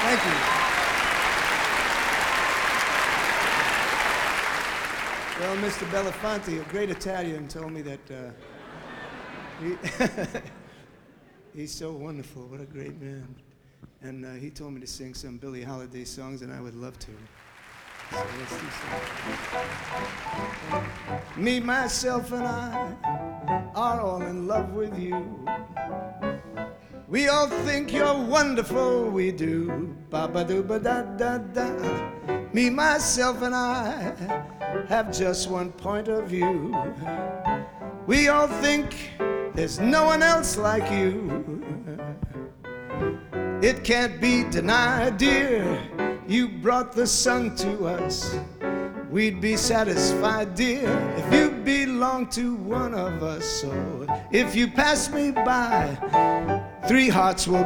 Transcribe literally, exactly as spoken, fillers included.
Thank you. Well, Mister Belafonte, a great Italian, told me that uh, he he's so wonderful. What a great man. And uh, he told me to sing some Billie Holiday songs, and I would love to. So let's do some. Me, myself, and I are all in love with you. We all think you're wonderful, we do. Ba-ba-doo-ba-da-da-da. Me, myself, and I have just one point of view. We all think there's no one else like you. It can't be denied, dear, you brought the sun to us. We'd be satisfied, dear, if you belonged to one of us. So if you pass me by, three hearts will